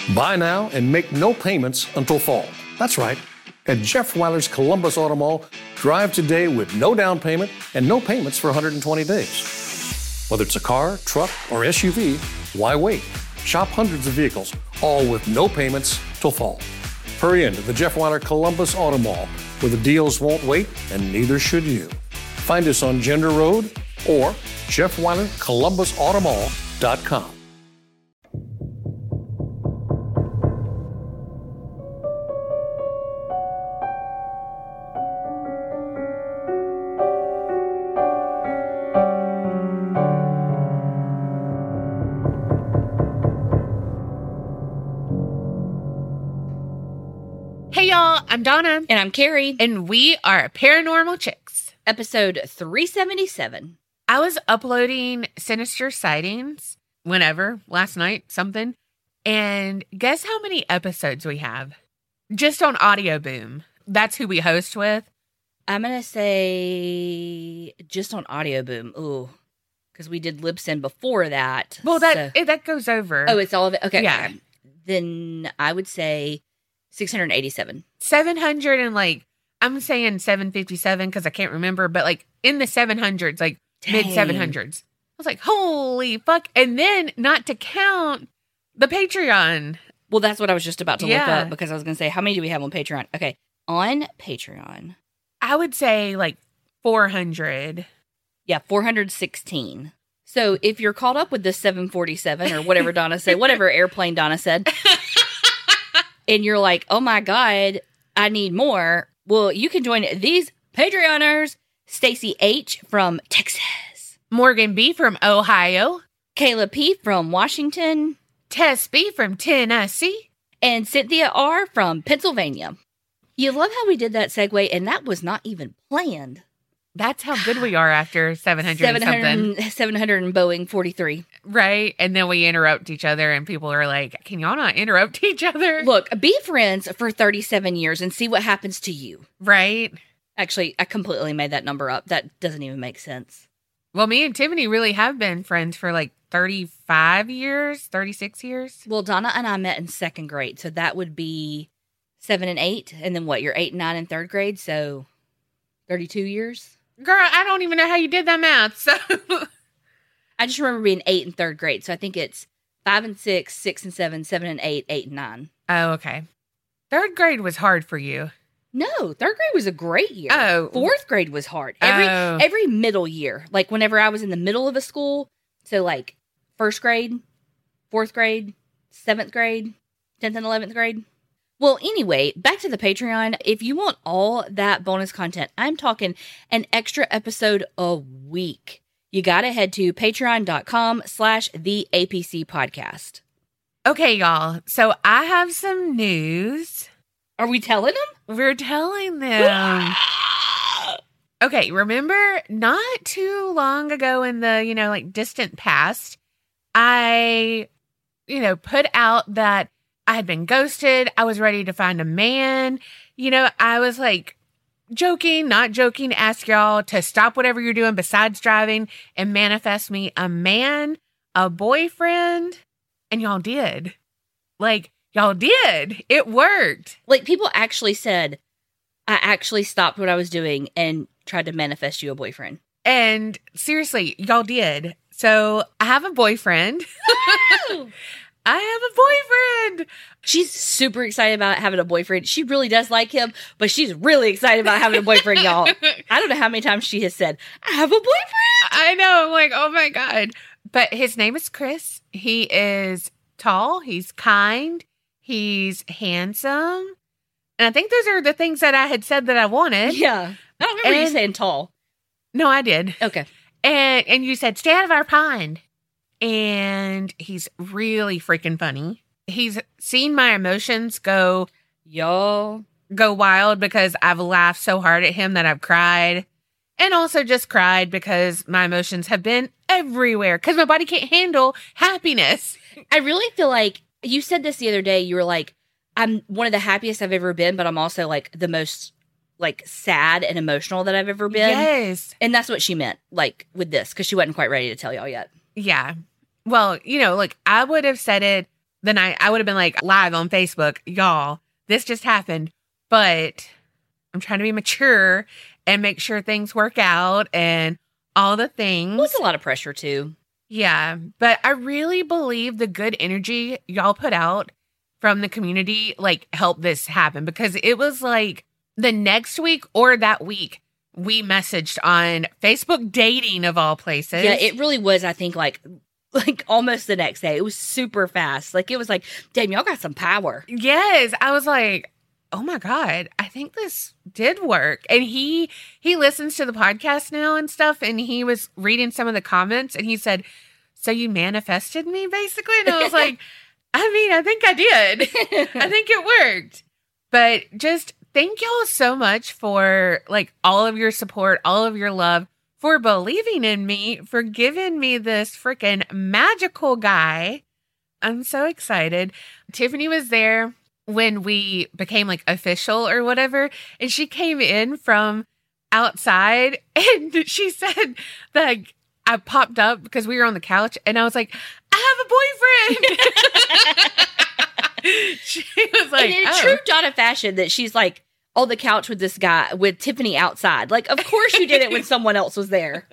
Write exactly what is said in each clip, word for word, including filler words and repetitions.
Buy now and make no payments until fall. That's right. At Jeff Weiler's Columbus Auto Mall, drive today with no down payment and no payments for one hundred twenty days. Whether it's a car, truck, or S U V, why wait? Shop hundreds of vehicles, all with no payments till fall. Hurry into the Jeff Weiler Columbus Auto Mall, where the deals won't wait and neither should you. Find us on Gender Road or Jeff Weiler Columbus Auto Mall dot com. Hey y'all, I'm Donna. And I'm Carrie. And we are Paranormal Chicks. Episode three seventy-seven. I was uploading Sinister Sightings whenever, last night, something. And guess how many episodes we have? Just on Audio Boom. That's who we host with. I'm going to say just on Audio Boom. Ooh. Because we did Libsyn before that. Well, that so. it, that goes over. Oh, it's all of it? Okay. Yeah. Okay. Then I would say six hundred eighty-seven. seven hundred and like, I'm saying seven fifty-seven because I can't remember, but like in the seven hundreds, like mid seven hundreds. I was like, holy fuck. And then not to count the Patreon. Well, that's what I was just about to yeah. look up because I was going to say, how many do we have on Patreon? Okay. On Patreon. I would say like four hundred. Yeah, four hundred sixteen. So if you're caught up with the seven forty-seven or whatever Donna said, whatever airplane Donna said, and you're like, oh my God, I need more. Well, you can join these Patreoners. Stacy H. from Texas. Morgan B. from Ohio. Kayla P. from Washington. Tess B. from Tennessee. And Cynthia R. from Pennsylvania. You love how we did that segue, and that was not even planned. That's how good we are after seven hundred seven hundred, something. seven hundred and Boeing forty-three. Right. And then we interrupt each other and people are like, can y'all not interrupt each other? Look, be friends for thirty-seven years and see what happens to you. Right. Actually, I completely made that number up. That doesn't even make sense. Well, me and Tiffany really have been friends for like thirty-five years, thirty-six years. Well, Donna and I met in second grade. So that would be seven and eight. And then what? You're eight and nine in third grade. So thirty-two years. Girl, I don't even know how you did that math. So I just remember being eight in third grade. So I think it's five and six, six and seven, seven and eight, eight and nine. Oh, okay. Third grade was hard for you. No, third grade was a great year. Oh. Fourth grade was hard. Every Oh. every middle year. Like whenever I was in the middle of a school. So like first grade, fourth grade, seventh grade, tenth and eleventh grade. Well, anyway, back to the Patreon. If you want all that bonus content, I'm talking an extra episode a week. You got to head to patreon.com slash the APC podcast. Okay, y'all. So I have some news. Are we telling them? We're telling them. Okay, remember not too long ago in the, you know, like distant past, I, you know, put out that I had been ghosted. I was ready to find a man. You know, I was like joking, not joking, ask y'all to stop whatever you're doing besides driving and manifest me a man, a boyfriend. And y'all did. Like, y'all did. It worked. Like, people actually said, I actually stopped what I was doing and tried to manifest you a boyfriend. And seriously, y'all did. So I have a boyfriend. I have a boyfriend. She's super excited about having a boyfriend. She really does like him, but she's really excited about having a boyfriend, y'all. I don't know how many times she has said, I have a boyfriend. I know. I'm like, oh my God. But his name is Chris. He is tall. He's kind. He's handsome. And I think those are the things that I had said that I wanted. Yeah. I don't remember and, you saying tall. No, I did. Okay. And and you said, stay out of our pond. And he's really freaking funny. He's seen my emotions go, y'all, go wild because I've laughed so hard at him that I've cried. And also just cried because my emotions have been everywhere because my body can't handle happiness. I really feel like you said this the other day. You were like, I'm one of the happiest I've ever been, but I'm also like the most like sad and emotional that I've ever been. Yes. And that's what she meant, like with this, because she wasn't quite ready to tell y'all yet. Yeah. Well, you know, like I would have said it the night, I would have been like live on Facebook, y'all, this just happened, but I'm trying to be mature and make sure things work out and all the things. Well, it's a lot of pressure too. Yeah, but I really believe the good energy y'all put out from the community, like, helped this happen, because it was like the next week or that week, we messaged on Facebook Dating of all places. Yeah, it really was, I think, like, like almost the next day. It was super fast. Like, it was like, damn, y'all got some power. Yes, I was like, oh my God, I think this did work. And he he listens to the podcast now and stuff, and he was reading some of the comments, and he said, so you manifested me, basically? And I was like, I mean, I think I did. I think it worked. But just thank y'all so much for, like, all of your support, all of your love, for believing in me, for giving me this freaking magical guy. I'm so excited. Tiffany was there when we became, like, official or whatever, and she came in from outside, and she said, like, I popped up because we were on the couch, and I was like, I have a boyfriend. She was like, and in oh. true Donna fashion, that she's like on the couch with this guy, with Tiffany outside. Like, of course you did it when someone else was there.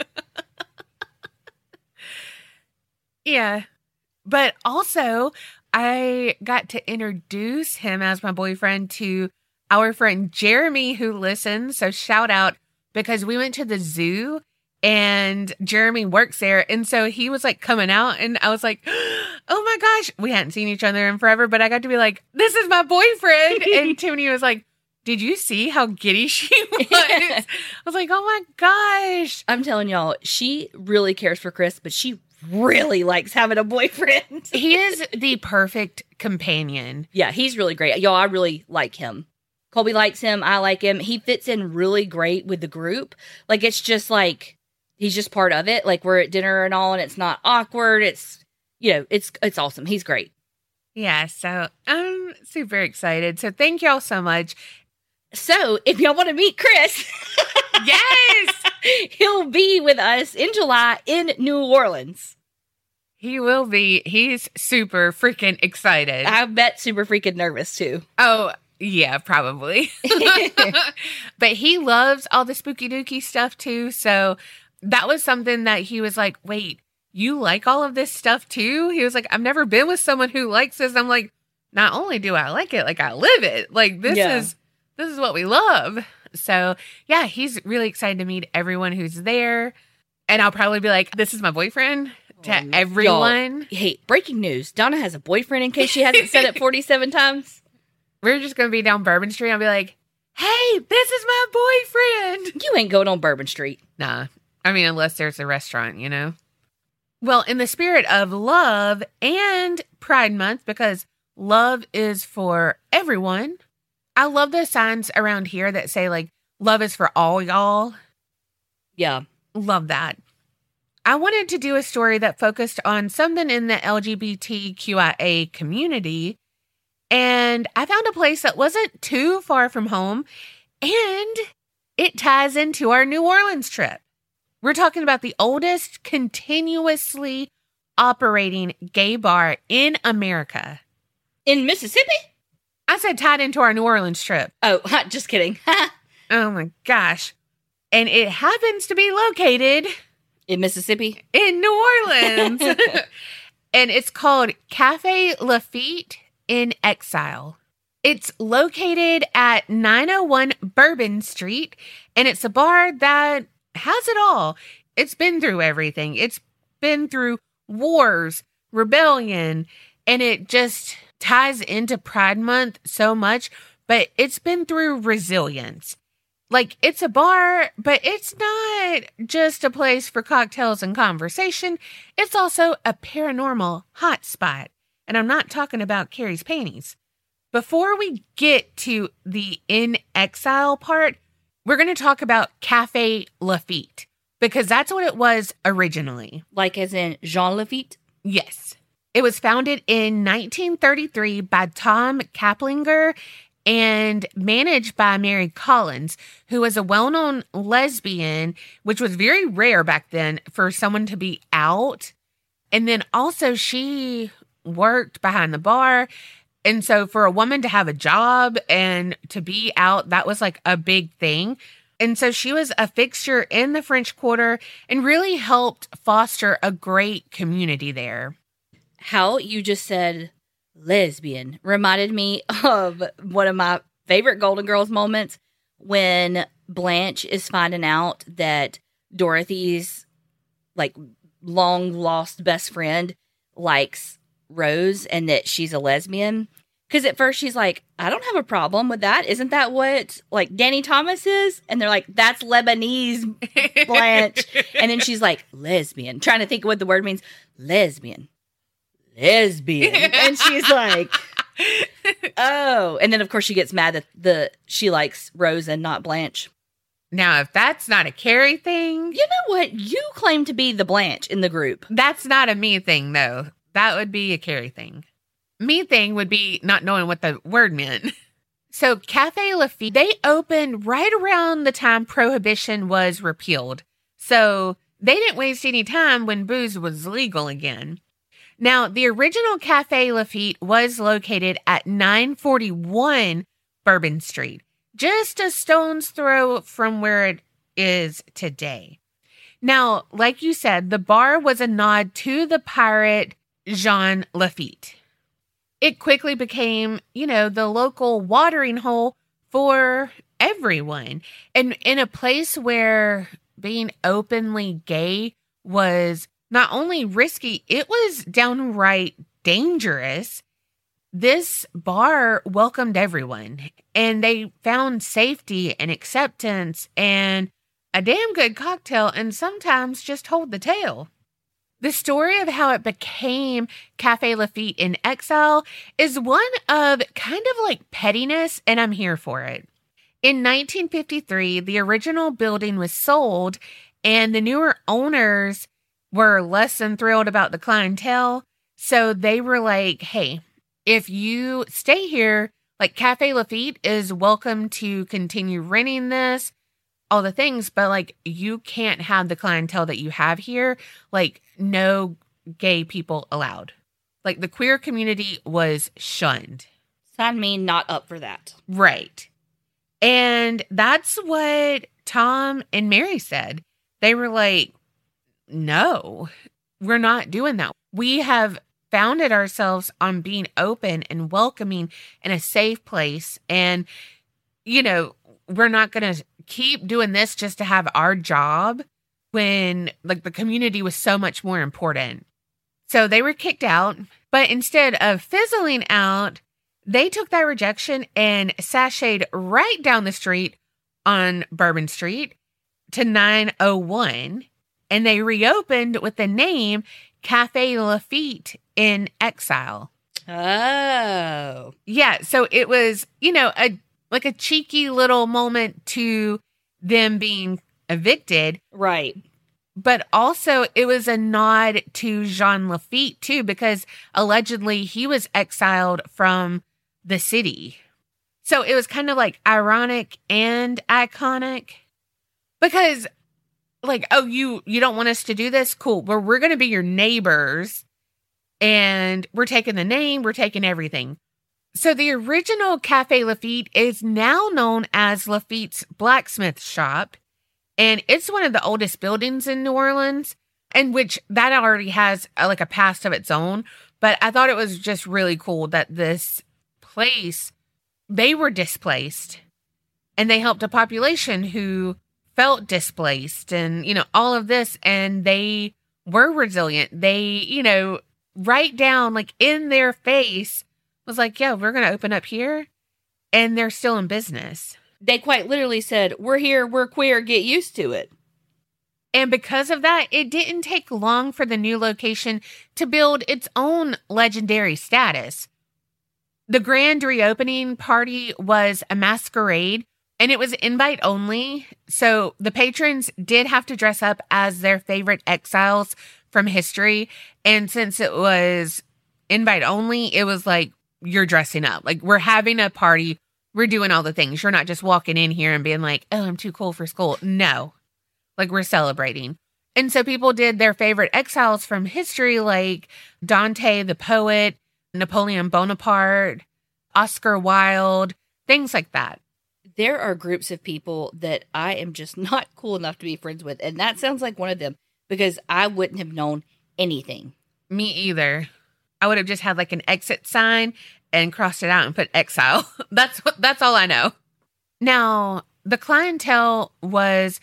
Yeah. But also, I got to introduce him as my boyfriend to our friend Jeremy, who listens. So shout out, because we went to the zoo and Jeremy works there. And so he was like coming out, and I was like, oh my gosh, we hadn't seen each other in forever, but I got to be like, this is my boyfriend. And Tiffany was like, did you see how giddy she was? I was like, oh my gosh. I'm telling y'all, she really cares for Chris, but she really likes having a boyfriend. He is the perfect companion. Yeah, he's really great. Y'all, I really like him. Colby likes him. I like him. He fits in really great with the group. Like, it's just like, he's just part of it. Like, we're at dinner and all, and it's not awkward. It's, you know, it's it's awesome. He's great. Yeah, so I'm super excited. So thank y'all so much. So if y'all want to meet Chris, yes, he'll be with us in July in New Orleans. He will be. He's super freaking excited. I bet super freaking nervous too. Oh, yeah, probably. But he loves all the spooky dooky stuff too. So that was something that he was like, wait, you like all of this stuff too? He was like, I've never been with someone who likes this. I'm like, not only do I like it, like I live it. Like this Yeah. is, this is what we love. So yeah, he's really excited to meet everyone who's there. And I'll probably be like, this is my boyfriend to Um, everyone. Y'all, hey, breaking news. Donna has a boyfriend, in case she hasn't said it forty-seven times. We're just going to be down Bourbon Street. I'll be like, hey, this is my boyfriend. You ain't going on Bourbon Street. Nah. I mean, unless there's a restaurant, you know? Well, in the spirit of love and Pride Month, because love is for everyone, I love the signs around here that say, like, love is for all y'all. Yeah. Love that. I wanted to do a story that focused on something in the L G B T Q I A community, and I found a place that wasn't too far from home, and it ties into our New Orleans trip. We're talking about the oldest continuously operating gay bar in America. In Mississippi? I said tied into our New Orleans trip. Oh, just kidding. Oh my gosh. And it happens to be located In Mississippi? in New Orleans. And it's called Cafe Lafitte in Exile. It's located at nine oh one Bourbon Street, and it's a bar that has it all. It's been through everything. It's been through wars, rebellion, and it just ties into Pride Month so much, but it's been through resilience. Like, it's a bar, but it's not just a place for cocktails and conversation. It's also a paranormal hotspot. And I'm not talking about Carrie's panties. Before we get to the in exile part, we're going to talk about Cafe Lafitte, because that's what it was originally. Like as in Jean Lafitte? Yes. It was founded in nineteen thirty-three by Tom Kaplinger and managed by Mary Collins, who was a well-known lesbian, which was very rare back then for someone to be out. And then also she worked behind the bar. And so for a woman to have a job and to be out, that was like a big thing. And so she was a fixture in the French Quarter and really helped foster a great community there. How you just said lesbian reminded me of one of my favorite Golden Girls moments when Blanche is finding out that Dorothy's like long lost best friend likes Rose and that she's a lesbian. Because at first she's like, I don't have a problem with that. Isn't that what like Danny Thomas is? And they're like, that's Lebanese, Blanche. And then she's like, lesbian, trying to think of what the word means. Lesbian. Lesbian. And she's like, oh. And then of course she gets mad that the she likes Rose and not Blanche. Now, if that's not a Carrie thing. You know what? You claim to be the Blanche in the group. That's not a me thing, though. That would be a Carrie thing. Me thing would be not knowing what the word meant. So Cafe Lafitte, they opened right around the time Prohibition was repealed. So they didn't waste any time when booze was legal again. Now, the original Cafe Lafitte was located at nine forty-one Bourbon Street, just a stone's throw from where it is today. Now, like you said, the bar was a nod to the pirate Jean Lafitte. It quickly became, you know, the local watering hole for everyone. And in a place where being openly gay was not only risky, it was downright dangerous. This bar welcomed everyone, and they found safety and acceptance and a damn good cocktail, and sometimes just hold the tale. The story of how it became Cafe Lafitte in exile is one of kind of like pettiness, and I'm here for it. In nineteen fifty-three, the original building was sold, and the newer owners were less than thrilled about the clientele. So they were like, hey, if you stay here, like Cafe Lafitte is welcome to continue renting this, all the things, but like you can't have the clientele that you have here. Like no gay people allowed. Like the queer community was shunned. Sign me not up for that. Right. And that's what Tom and Mary said. They were like, no, we're not doing that. We have founded ourselves on being open and welcoming and a safe place. And, you know, we're not going to keep doing this just to have our job when like the community was so much more important. So they were kicked out, but instead of fizzling out, they took that rejection and sashayed right down the street on Bourbon Street to nine oh one, and they reopened with the name Cafe Lafitte in exile. Oh. Yeah, so it was, you know, a like a cheeky little moment to them being evicted. Right. But also it was a nod to Jean Lafitte too, because allegedly he was exiled from the city. So it was kind of like ironic and iconic because like, oh, you, you don't want us to do this? Cool. Well, we're going to be your neighbors and we're taking the name, we're taking everything. So the original Cafe Lafitte is now known as Lafitte's Blacksmith Shop, and it's one of the oldest buildings in New Orleans, and which that already has a, like a past of its own. But I thought it was just really cool that this place, they were displaced, and they helped a population who felt displaced, and you know all of this, and they were resilient. They, you know, right down like in their face. Was like, yeah, we're going to open up here, and they're still in business. They quite literally said, we're here, we're queer, get used to it. And because of that, it didn't take long for the new location to build its own legendary status. The grand reopening party was a masquerade, and it was invite only, so the patrons did have to dress up as their favorite exiles from history, and since it was invite only, it was like, you're dressing up. Like, we're having a party. We're doing all the things. You're not just walking in here and being like, oh, I'm too cool for school. No. Like, we're celebrating. And so people did their favorite exiles from history, like Dante the poet, Napoleon Bonaparte, Oscar Wilde, things like that. There are groups of people that I am just not cool enough to be friends with. And that sounds like one of them because I wouldn't have known anything. Me either. I would have just had like an exit sign and crossed it out and put exile. That's what, that's all I know. Now, the clientele was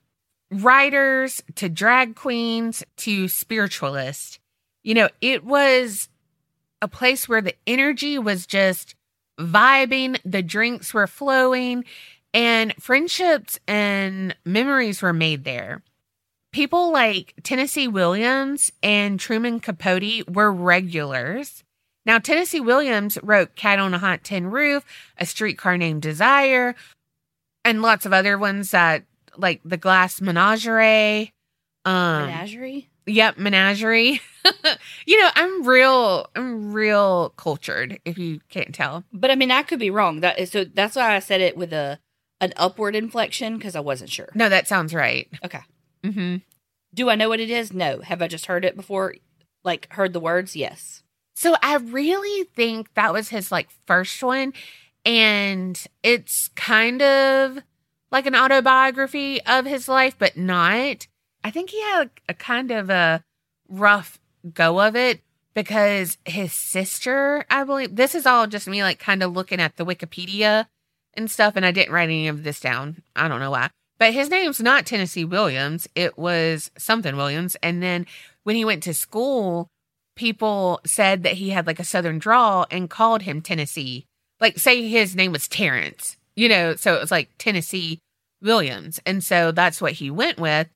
writers to drag queens to spiritualists. You know, it was a place where the energy was just vibing, the drinks were flowing, and friendships and memories were made there. People like Tennessee Williams and Truman Capote were regulars. Now, Tennessee Williams wrote Cat on a Hot Tin Roof, A Streetcar Named Desire, and lots of other ones that, like The Glass Menagerie. Um, Menagerie? Yep, Menagerie. You know, I'm real, I'm real cultured, if you can't tell. But I mean, I could be wrong. That is, so that's why I said it with a an upward inflection because I wasn't sure. No, that sounds right. Okay. Mm-hmm. Do I know what it is? No. Have I just heard it before? Like, heard the words? Yes. So I really think that was his, like, first one. And it's kind of like an autobiography of his life, but not. I think he had a, a kind of a rough go of it because his sister, I believe, this is all just me, like, kind of looking at the Wikipedia and stuff, and I didn't write any of this down. I don't know why. But his name's not Tennessee Williams. It was something Williams. And then when he went to school, people said that he had like a Southern drawl and called him Tennessee. Like, say his name was Terrence, you know, so it was like Tennessee Williams. And so that's what he went with.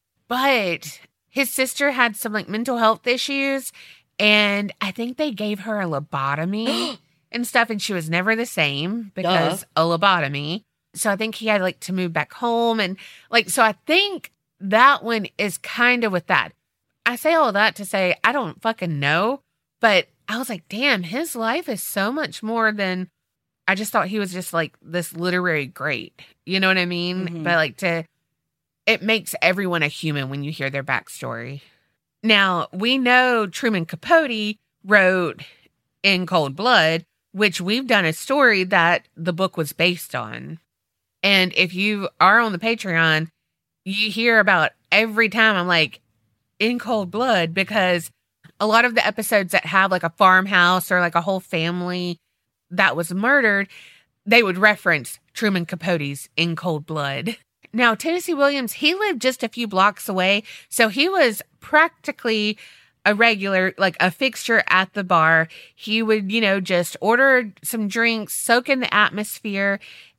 But his sister had some like mental health issues. And I think they gave her a lobotomy and stuff. And she was never the same because Duh. a lobotomy. So I think he had like to move back home. And like, so I think that one is kind of with that. I say all that to say, I don't fucking know, but I was like, damn, his life is so much more than, I just thought he was just like this literary great. You know what I mean? Mm-hmm. But like to, it makes everyone a human when you hear their backstory. Now, we know Truman Capote wrote In Cold Blood, which we've done a story that the book was based on. And if you are on the Patreon, you hear about every time I'm like, In Cold Blood, because a lot of the episodes that have like a farmhouse or like a whole family that was murdered, they would reference Truman Capote's In Cold Blood. Now, Tennessee Williams, he lived just a few blocks away, so he was practically a regular, like a fixture at the bar. He would, you know, just order some drinks, soak in the atmosphere,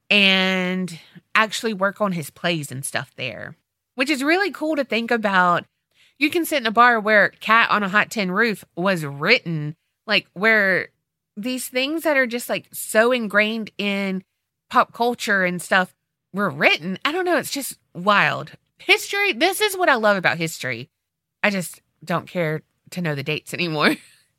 and actually work on his plays and stuff there, which is really cool to think about. You can sit in a bar where Cat on a Hot Tin Roof was written, like where these things that are just like so ingrained in pop culture and stuff were written. I don't know. It's just wild. History. This is what I love about history. I just don't care to know the dates anymore.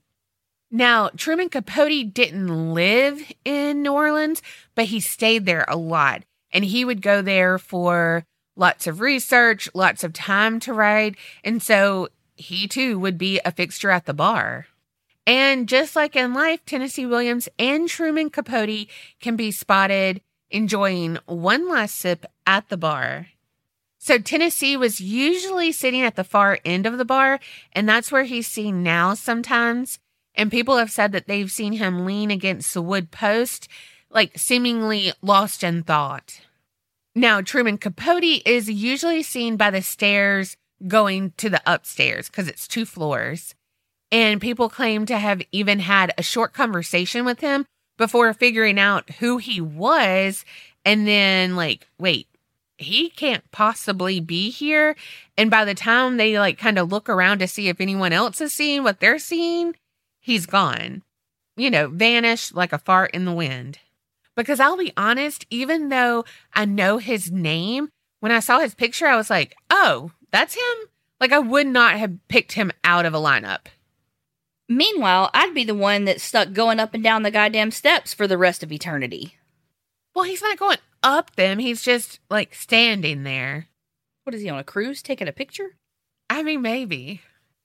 Now, Truman Capote didn't live in New Orleans, but he stayed there a lot. And he would go there for lots of research, lots of time to write. And so he too would be a fixture at the bar. And just like in life, Tennessee Williams and Truman Capote can be spotted enjoying one last sip at the bar. So Tennessee was usually sitting at the far end of the bar, and that's where he's seen now sometimes. And people have said that they've seen him lean against the wood post, like seemingly lost in thought. Now, Truman Capote is usually seen by the stairs going to the upstairs because it's two floors. And people claim to have even had a short conversation with him before figuring out who he was. And then like, wait, he can't possibly be here. And by the time they like kind of look around to see if anyone else is seeing what they're seeing, he's gone, you know, vanished like a fart in the wind. Because I'll be honest, even though I know his name, when I saw his picture, I was like, oh, that's him? Like, I would not have picked him out of a lineup. Meanwhile, I'd be the one that's stuck going up and down the goddamn steps for the rest of eternity. Well, he's not going up them. He's just, like, standing there. What is he, on a cruise taking a picture? I mean, maybe.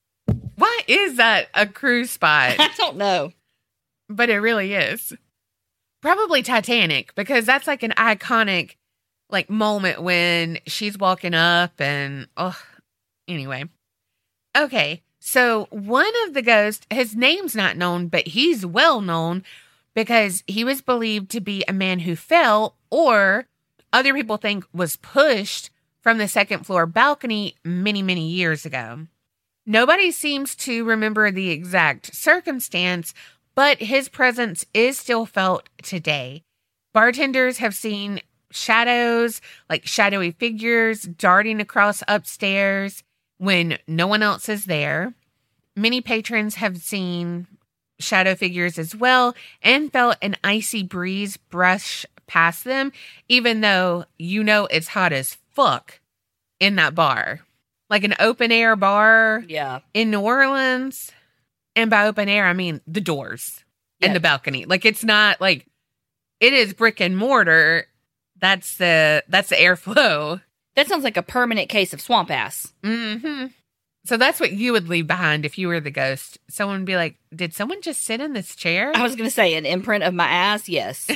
Why is that a cruise spot? I don't know. But it really is. Probably Titanic, because that's like an iconic like moment when she's walking up and oh anyway. Okay, so one of the ghosts, his name's not known, but he's well known because he was believed to be a man who fell or other people think was pushed from the second floor balcony many, many years ago. Nobody seems to remember the exact circumstance, but his presence is still felt today. Bartenders have seen shadows, like shadowy figures, darting across upstairs when no one else is there. Many patrons have seen shadow figures as well and felt an icy breeze brush past them, even though you know it's hot as fuck in that bar. Like an open air bar Yeah. in New Orleans. And by open air, I mean the doors and Yeah. the balcony. Like it's not like it is brick and mortar. That's the that's the airflow. That sounds like a permanent case of swamp ass. Mm-hmm. So that's what you would leave behind if you were the ghost. Someone would be like, did someone just sit in this chair? I was going to say an imprint of my ass. Yes.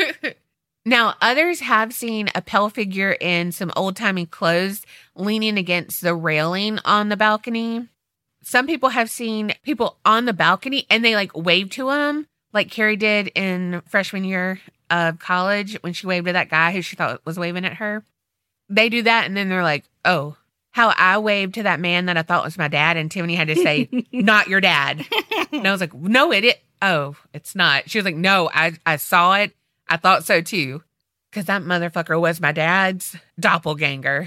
Now, others have seen a pale figure in some old-timey clothes leaning against the railing on the balcony. Some people have seen people on the balcony and they like wave to them, like Carrie did in freshman year of college when she waved to that guy who she thought was waving at her. They do that and then they're like, oh, how I waved to that man that I thought was my dad, and Tiffany had to say, not your dad. And I was like, no, it is. Oh, it's not. She was like, no, I, I saw it. I thought so too. Because that motherfucker was my dad's doppelganger.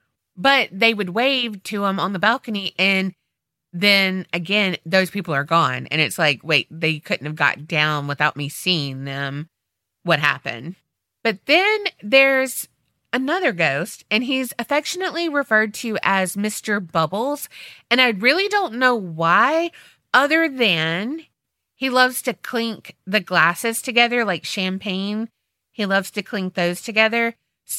But they would wave to him on the balcony, and then again, those people are gone. And it's like, wait, they couldn't have got down without me seeing them. What happened? But then there's another ghost, and he's affectionately referred to as Mister Bubbles. And I really don't know why, other than he loves to clink the glasses together like champagne. He loves to clink those together.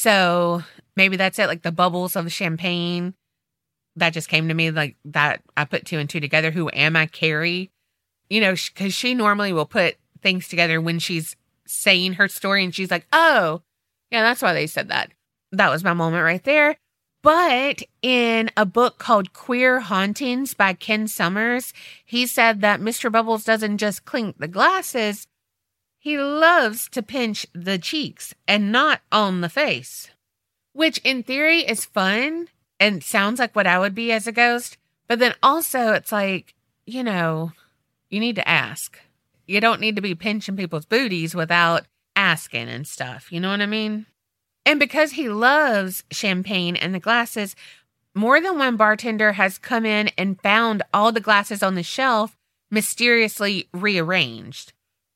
So maybe that's it, like the bubbles of the champagne. That just came to me like that. I put two and two together. Who am I, Carrie? You know, because she normally will put things together when she's saying her story, and she's like, oh, yeah, that's why they said that. That was my moment right there. But in a book called Queer Hauntings by Ken Summers, he said that Mister Bubbles doesn't just clink the glasses. He loves to pinch the cheeks and not on the face, which in theory is fun and sounds like what I would be as a ghost. But then also it's like, you know, you need to ask. You don't need to be pinching people's booties without asking and stuff. You know what I mean? And because he loves champagne and the glasses, more than one bartender has come in and found all the glasses on the shelf mysteriously rearranged.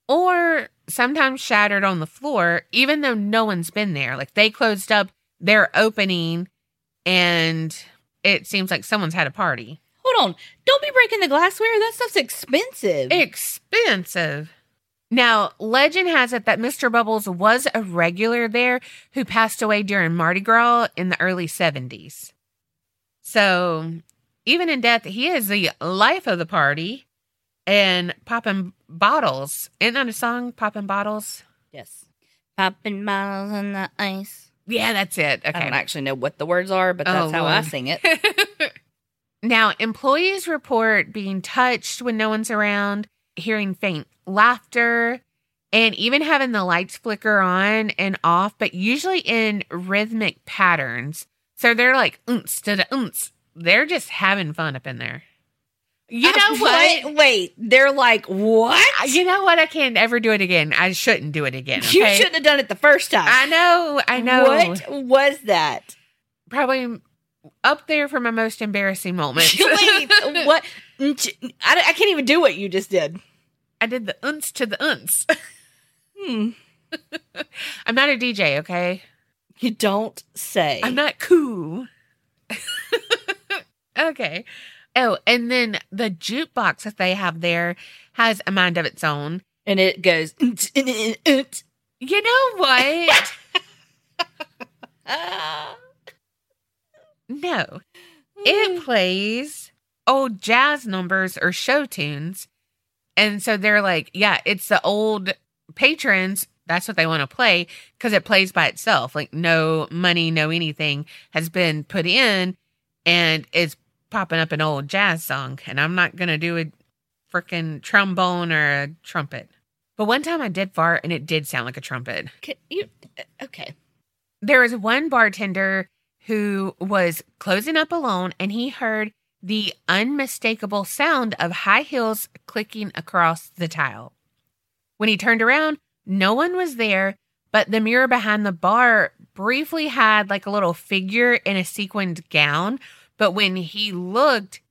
Or sometimes shattered on the floor, even though no one's been there. Like they closed up their opening and it seems like someone's had a party. Hold on. Don't be breaking the glassware. That stuff's expensive. Expensive. Now, legend has it that Mister Bubbles was a regular there who passed away during Mardi Gras in the early seventies. So, even in death, he is the life of the party and popping bottles. Isn't that a song, Popping Bottles? Yes. Popping bottles on the ice. Yeah, that's it. Okay. I don't actually know what the words are, but that's Oh, how I Lord. sing it. Now, employees report being touched when no one's around, hearing faint laughter, and even having the lights flicker on and off, but usually in rhythmic patterns. So they're like, oonce to the oonce. They're just having fun up in there. You know Uh, what? Wait, wait. They're like, what? You know what? I can't ever do it again. I shouldn't do it again. Okay? You shouldn't have done it the first time. I know. I know. What was that? Probably up there for my most embarrassing moments. Wait, what? I, I can't even do what you just did. I did the unce to the unce. Hmm. I'm not a D J, okay? You don't say. I'm not cool. Okay. Oh, and then the jukebox that they have there has a mind of its own. And it goes. You know what? Ah. No. it plays old jazz numbers or show tunes. And so they're like, yeah, it's the old patrons. That's what they want to play because it plays by itself. Like no money, no anything has been put in and it's popping up an old jazz song. And I'm not going to do a freaking trombone or a trumpet. But one time I did fart and it did sound like a trumpet. Can you, okay. There was one bartender who was closing up alone and he heard the unmistakable sound of high heels clicking across the tile. When he turned around, no one was there, but the mirror behind the bar briefly had like a little figure in a sequined gown. But when he looked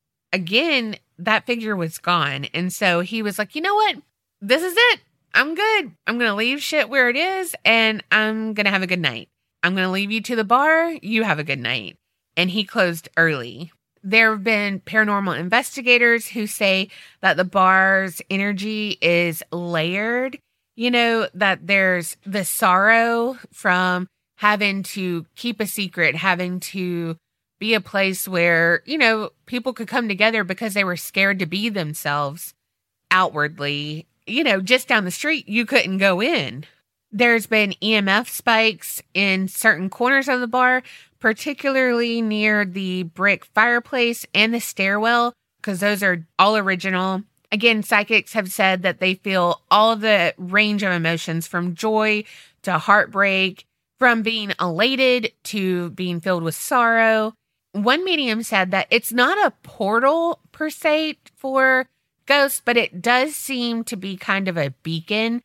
again, that figure was gone. And so he was like, you know what? This is it. I'm good. I'm going to leave shit where it is and I'm going to have a good night. I'm going to leave you to the bar. You have a good night. And he closed early. There have been paranormal investigators who say that the bar's energy is layered. You know, that there's the sorrow from having to keep a secret, having to be a place where, you know, people could come together because they were scared to be themselves outwardly. You know, just down the street, you couldn't go in. There's been E M F spikes in certain corners of the bar, particularly near the brick fireplace and the stairwell, because those are all original. Again, psychics have said that they feel all of the range of emotions from joy to heartbreak, from being elated to being filled with sorrow. One medium said that it's not a portal per se for ghosts, but it does seem to be kind of a beacon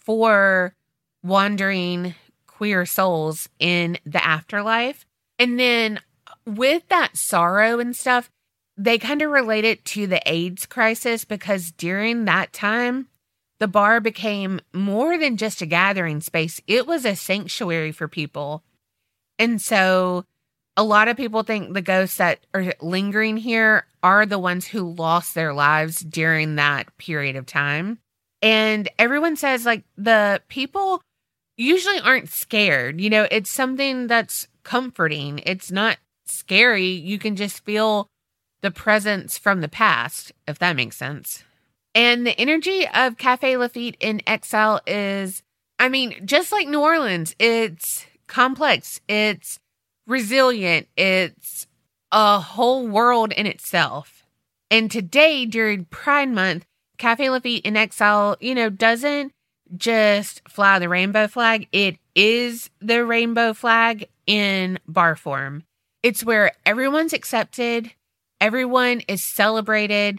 for wandering queer souls in the afterlife. And then with that sorrow and stuff, they kind of relate it to the AIDS crisis because during that time, the bar became more than just a gathering space. It was a sanctuary for people. And so a lot of people think the ghosts that are lingering here are the ones who lost their lives during that period of time. And everyone says like the people usually aren't scared. You know, it's something that's comforting. It's not scary. You can just feel the presence from the past, if that makes sense. And the energy of Cafe Lafitte in Exile is, I mean, just like New Orleans, it's complex, it's resilient, it's a whole world in itself. And today, during Pride Month, Cafe Lafitte in Exile, you know, doesn't just fly the rainbow flag. It is the rainbow flag in bar form. It's where everyone's accepted, everyone is celebrated,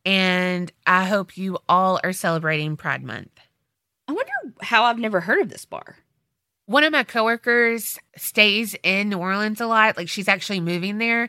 and I hope you all are celebrating Pride Month. I wonder how I've never heard of this bar. One of my coworkers stays in New Orleans a lot. Like she's actually moving there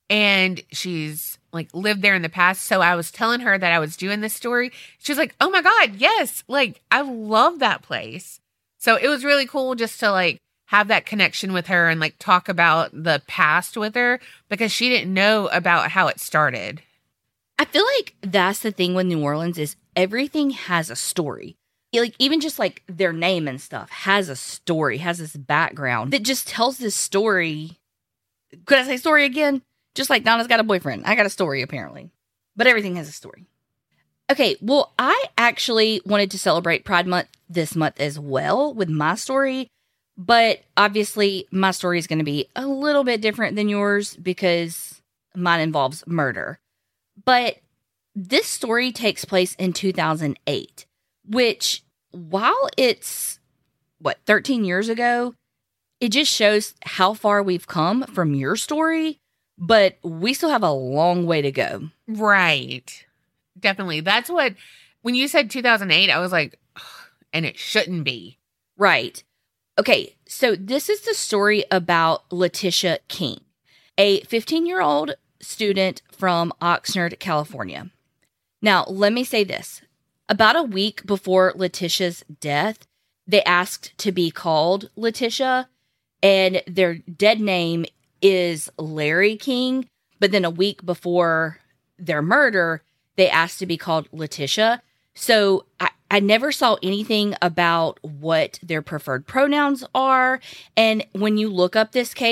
and she's like lived there in the past. So I was telling her that I was doing this story. She's like, oh my God, yes. Like I love that place. So it was really cool just to like have that connection with her and like talk about the past with her because she didn't know about how it started. I feel like that's the thing with New Orleans is everything has a story. Like even just like their name and stuff has a story, has this background that just tells this story. Could I say story again? Just like Donna's got a boyfriend. I got a story apparently, but everything has a story. Okay. Well, I actually wanted to celebrate Pride Month this month as well with my story, but obviously my story is going to be a little bit different than yours because mine involves murder. But this story takes place in two thousand eight. Which, while it's, what, thirteen years ago, it just shows how far we've come from your story, but we still have a long way to go. Right. Definitely. That's what, when you said two thousand eight, I was like, and it shouldn't be. Right. Okay, so this is the story about Letitia King, a fifteen-year-old student from Oxnard, California. Now, let me say this. About a week before Letitia's death, they asked to be called Letitia, and their dead name is Larry King. But then a week before their murder, they asked to be called Letitia. So I, I never saw anything about what their preferred pronouns are. And when you look up this case,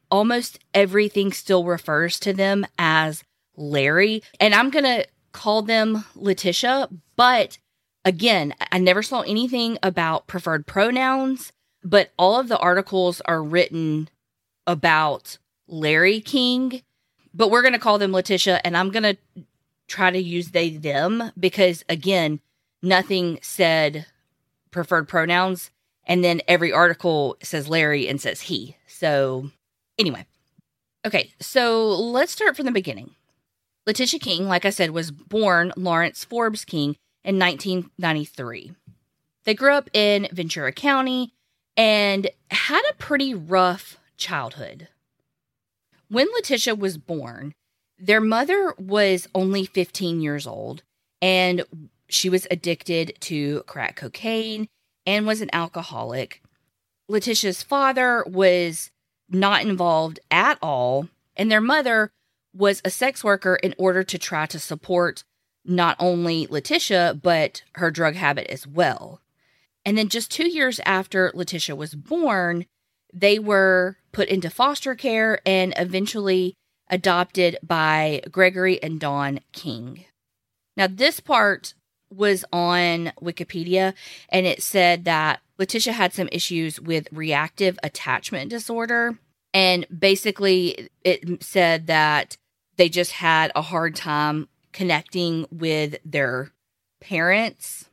almost everything still refers to them as Larry. And I'm going to call them Letitia, but again, I never saw anything about preferred pronouns, but all of the articles are written about Larry King, but we're going to call them Letitia, and I'm going to try to use they, them, because again, nothing said preferred pronouns, and then every article says Larry and says he. So anyway, okay, so let's start from the beginning. Letitia King, like I said, was born Lawrence Forbes King in nineteen ninety-three. They grew up in Ventura County and had a pretty rough childhood. When Letitia was born, their mother was only fifteen years old, and she was addicted to crack cocaine and was an alcoholic. Letitia's father was not involved at all, and their mother was a sex worker in order to try to support not only Letitia, but her drug habit as well. And then just two years after Letitia was born, they were put into foster care and eventually adopted by Gregory and Dawn King. Now, this part was on Wikipedia, and it said that Letitia had some issues with reactive attachment disorder. And basically, it said that they just had a hard time connecting with their parents.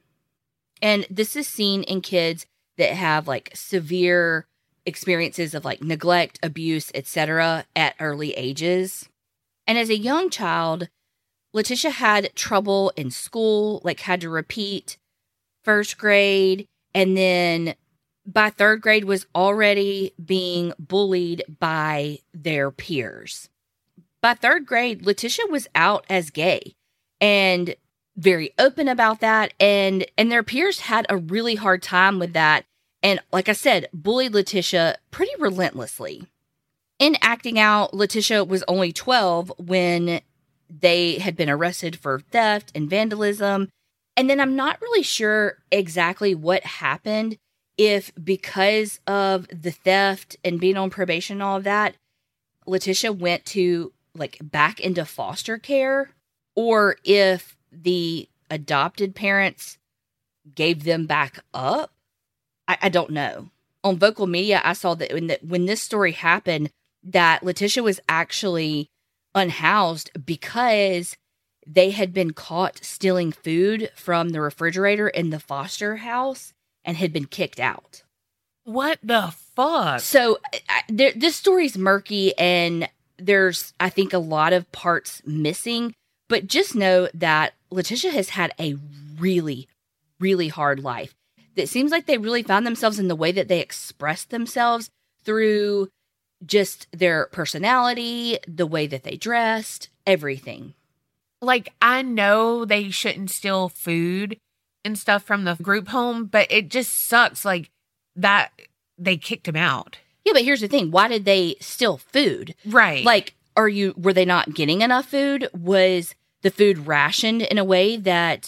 And this is seen in kids that have like severe experiences of like neglect, abuse, et cetera at early ages. And as a young child, Letitia had trouble in school, like had to repeat first grade, and then by third grade was already being bullied by their peers. By third grade, Letitia was out as gay and very open about that, and and their peers had a really hard time with that. And like I said, bullied Letitia pretty relentlessly. In acting out, Letitia was only twelve when they had been arrested for theft and vandalism. And then I'm not really sure exactly what happened, if because of the theft and being on probation and all of that, Letitia went to like back into foster care, or if the adopted parents gave them back up. I, I don't know. On Vocal Media, I saw that when, the, when this story happened, that Letitia was actually unhoused because they had been caught stealing food from the refrigerator in the foster house and had been kicked out. What the fuck? So I, there, this story's murky, and there's, I think, a lot of parts missing. But just know that Letitia has had a really, really hard life. It seems like they really found themselves in the way that they expressed themselves through just their personality, the way that they dressed, everything. Like, I know they shouldn't steal food and stuff from the group home, but it just sucks like that they kicked him out. Yeah, but here's the thing. Why did they steal food? Right. Like, are you, were they not getting enough food? Was the food rationed in a way that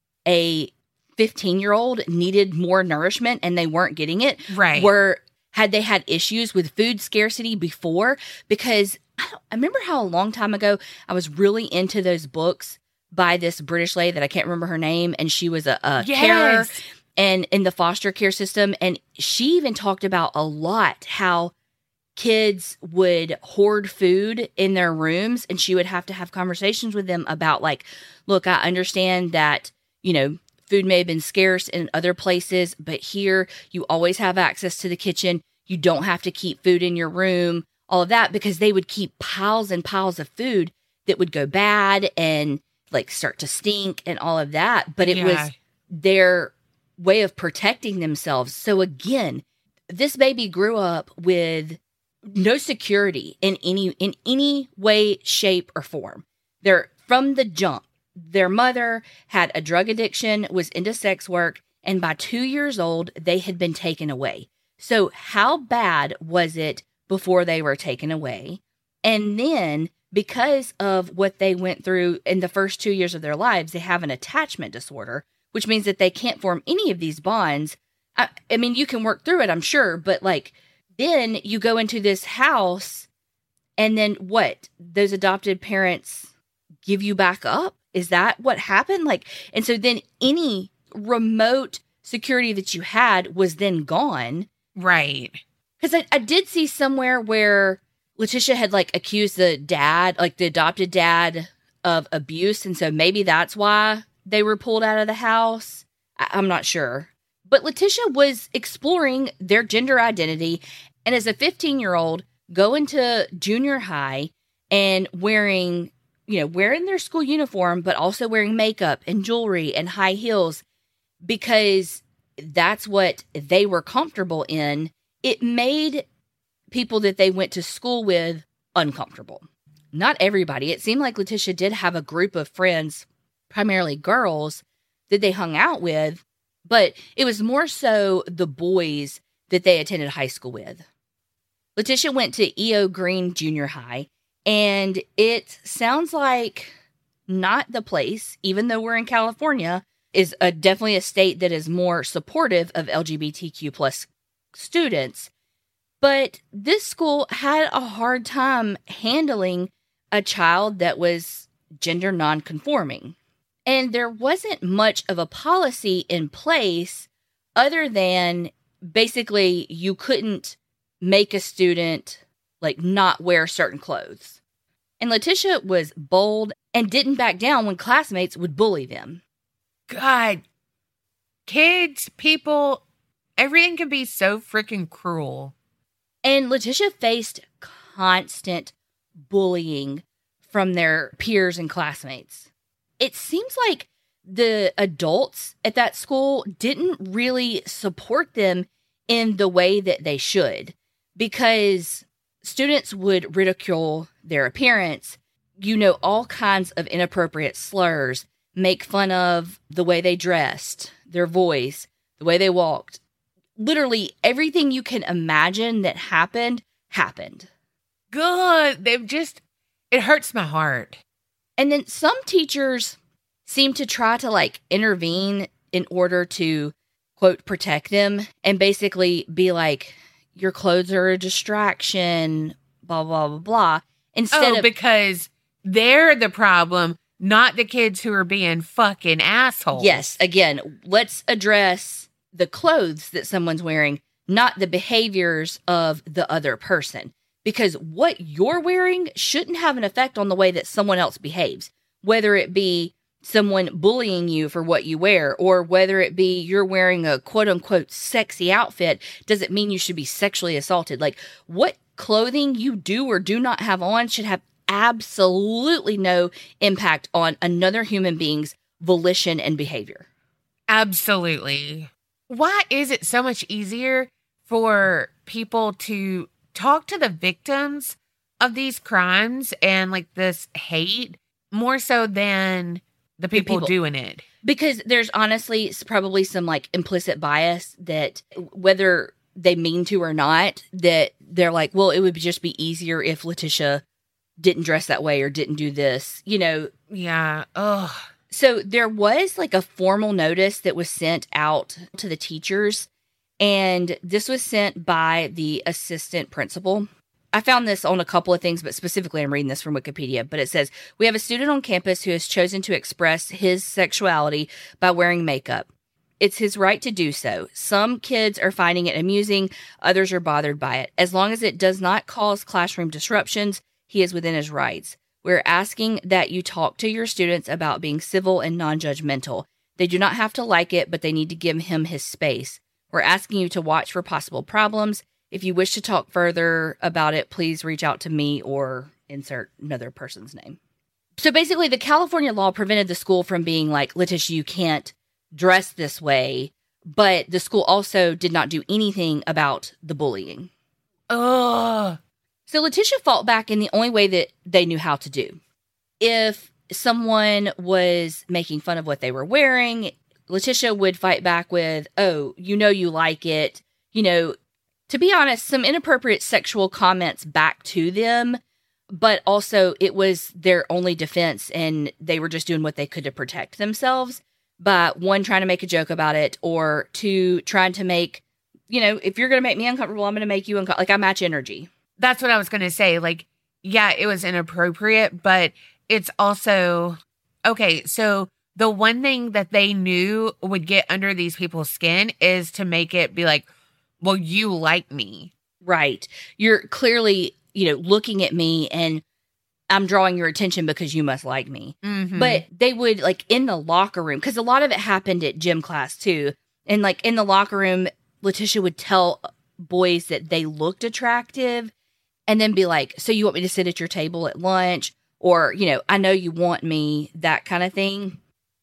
a fifteen-year-old needed more nourishment and they weren't getting it? Right. Were, had they had issues with food scarcity before? Because I, I remember how a long time ago I was really into those books by this British lady that I can't remember her name, and she was a, a yes. carer and in the foster care system, and she even talked about a lot how kids would hoard food in their rooms, and she would have to have conversations with them about like, look, I understand that, you know, food may have been scarce in other places, but here you always have access to the kitchen. You don't have to keep food in your room, all of that, because they would keep piles and piles of food that would go bad and like start to stink and all of that. But it Yeah. was their way of protecting themselves. So again, this baby grew up with no security in any in any way, shape, or form. They're from the jump. Their mother had a drug addiction, was into sex work, and by two years old, they had been taken away. So how bad was it before they were taken away? And then, because of what they went through in the first two years of their lives, they have an attachment disorder, which means that they can't form any of these bonds. I, I mean, you can work through it, I'm sure, but like, then you go into this house And then what? Those adopted parents give you back up? Is that what happened? Like, and so then any remote security that you had was then gone. Right. Because I, I did see somewhere where Letitia had like accused the dad, like the adopted dad, of abuse. And so maybe that's why they were pulled out of the house. I, I'm not sure. But Letitia was exploring their gender identity. And as a fifteen year old, going to junior high and wearing, you know, wearing their school uniform, but also wearing makeup and jewelry and high heels because that's what they were comfortable in. It made people that they went to school with uncomfortable. Not everybody. It seemed like Letitia did have a group of friends, primarily girls, that they hung out with, but it was more so the boys that they attended high school with. Letitia went to E O. Green Junior High, and it sounds like not the place, even though we're in California, is a, definitely a state that is more supportive of L G B T Q plus students. But this school had a hard time handling a child that was gender nonconforming. And there wasn't much of a policy in place other than basically you couldn't make a student like not wear certain clothes. And Letitia was bold and didn't back down when classmates would bully them. God, kids, people, everything can be so freaking cruel. And Letitia faced constant bullying from their peers and classmates. It seems like the adults at that school didn't really support them in the way that they should, because students would ridicule their appearance, you know, all kinds of inappropriate slurs, make fun of the way they dressed, their voice, the way they walked. Literally everything you can imagine that happened, happened. Good. They've just, it hurts my heart. And then some teachers seem to try to like intervene in order to, quote, protect them and basically be like, your clothes are a distraction, blah, blah, blah, blah. Instead oh, of because they're the problem, not the kids who are being fucking assholes. Yes, again, let's address the clothes that someone's wearing, not the behaviors of the other person. Because what you're wearing shouldn't have an effect on the way that someone else behaves. Whether it be someone bullying you for what you wear, or whether it be you're wearing a quote-unquote sexy outfit, doesn't mean you should be sexually assaulted. Like, what clothing you do or do not have on should have absolutely no impact on another human being's volition and behavior. Absolutely. Why is it so much easier for people to talk to the victims of these crimes and like this hate more so than the people, people. doing it? Because there's honestly probably some like implicit bias that whether they mean to or not, that they're like, well, it would just be easier if Letitia didn't dress that way or didn't do this, you know. Yeah. Ugh. So there was like a formal notice that was sent out to the teachers, and this was sent by the assistant principal. I found this on a couple of things, but specifically I'm reading this from Wikipedia, but it says, we have a student on campus who has chosen to express his sexuality by wearing makeup. It's his right to do so. Some kids are finding it amusing, others are bothered by it. As long as it does not cause classroom disruptions, he is within his rights. We're asking that you talk to your students about being civil and non-judgmental. They do not have to like it, but they need to give him his space. We're asking you to watch for possible problems. If you wish to talk further about it, please reach out to me or insert another person's name. So basically, the California law prevented the school from being like, Letitia, you can't dress this way. But the school also did not do anything about the bullying. Ugh. So Letitia fought back in the only way that they knew how to do. If someone was making fun of what they were wearing, Letitia would fight back with, oh, you know you like it. You know, to be honest, some inappropriate sexual comments back to them, but also it was their only defense and they were just doing what they could to protect themselves by, one, trying to make a joke about it, or two, trying to make, you know, if you're going to make me uncomfortable, I'm going to make you uncomfortable. Like, I match energy. That's what I was going to say. Like, yeah, it was inappropriate, but it's also, okay, so the one thing that they knew would get under these people's skin is to make it be like, well, you like me. Right. You're clearly, you know, looking at me and I'm drawing your attention because you must like me. Mm-hmm. But they would, like, in the locker room, because a lot of it happened at gym class, too. And, like, in the locker room, Letitia would tell boys that they looked attractive and then be like, so you want me to sit at your table at lunch? Or, you know, I know you want me, that kind of thing.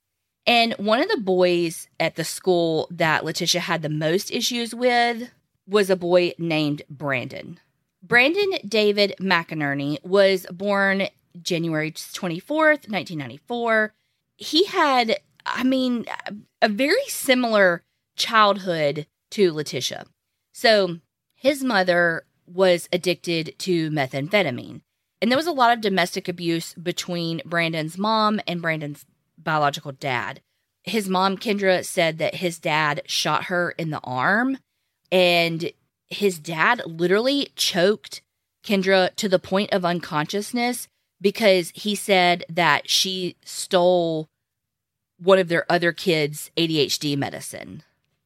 And one of the boys at the school that Letitia had the most issues with was a boy named Brandon. Brandon David McInerney was born January twenty-fourth, nineteen ninety-four. He had, I mean, a very similar childhood to Letitia. So his mother was addicted to methamphetamine. And there was a lot of domestic abuse between Brandon's mom and Brandon's biological dad. His mom, Kendra, said that his dad shot her in the arm, and his dad literally choked Kendra to the point of unconsciousness because he said that she stole one of their other kids' A D H D medicine.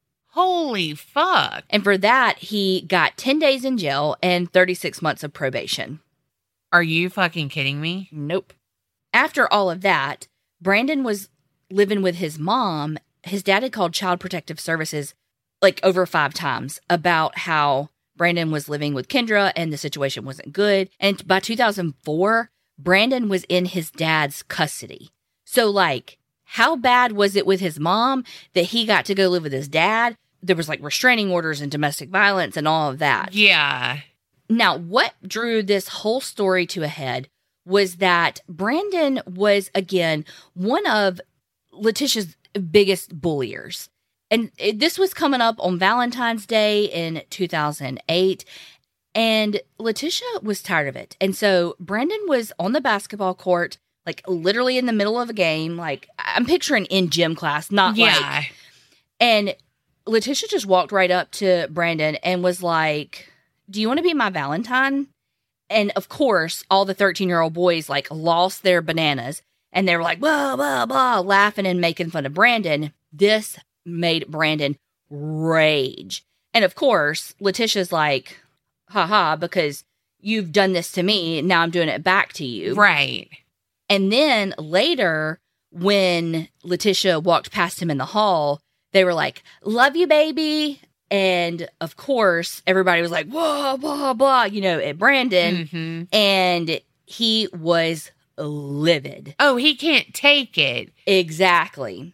Holy fuck. And for that, he got ten days in jail and thirty-six months of probation. Are you fucking kidding me? Nope. After all of that, Brandon was living with his mom. His dad had called Child Protective Services like over five times about how Brandon was living with Kendra and the situation wasn't good. And by two thousand four, Brandon was in his dad's custody. So, like, how bad was it with his mom that he got to go live with his dad? There was like restraining orders and domestic violence and all of that. Yeah. Now, what drew this whole story to a head was that Brandon was, again, one of Letitia's biggest bulliers. And it, this was coming up on Valentine's Day in two thousand eight. And Letitia was tired of it. And so Brandon was on the basketball court, like literally in the middle of a game. Like, I'm picturing in gym class, not yeah. like. And Letitia just walked right up to Brandon and was like, do you want to be my Valentine? And of course, all the thirteen-year-old boys like lost their bananas and they were like, blah, blah, blah, laughing and making fun of Brandon. This made Brandon rage. And of course, Letitia's like, haha, because you've done this to me. Now I'm doing it back to you. Right. And then later, when Letitia walked past him in the hall, they were like, love you, baby. And of course, everybody was like, blah, blah, blah, you know, at Brandon. Mm-hmm. And he was livid. Oh, he can't take it. Exactly.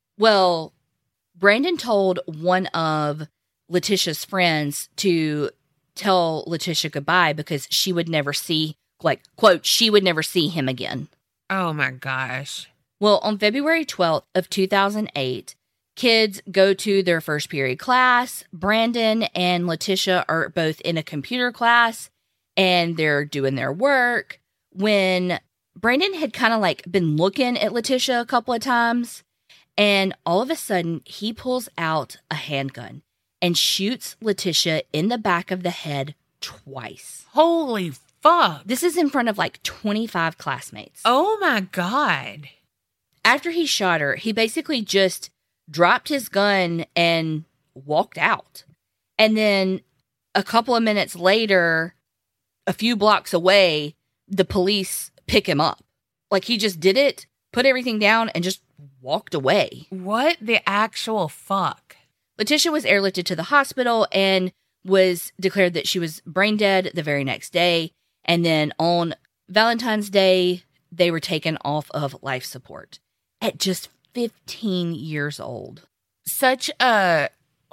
Well, Brandon told one of Letitia's friends to tell Letitia goodbye because she would never see, like, quote, she would never see him again. Oh my gosh. Well, on February twelfth of two thousand eight, kids go to their first period class. Brandon and Letitia are both in a computer class and they're doing their work when Brandon had kind of like been looking at Letitia a couple of times, and all of a sudden he pulls out a handgun and shoots Letitia in the back of the head twice. Holy fuck. This is in front of like twenty-five classmates. Oh my God. After he shot her, he basically just dropped his gun and walked out. And then a couple of minutes later, a few blocks away, the police pick him up. Like, he just did it, put everything down, and just walked away. What the actual fuck? Letitia was airlifted to the hospital and was declared that she was brain dead the very next day. And then on Valentine's Day, they were taken off of life support at just fifteen years old. Such a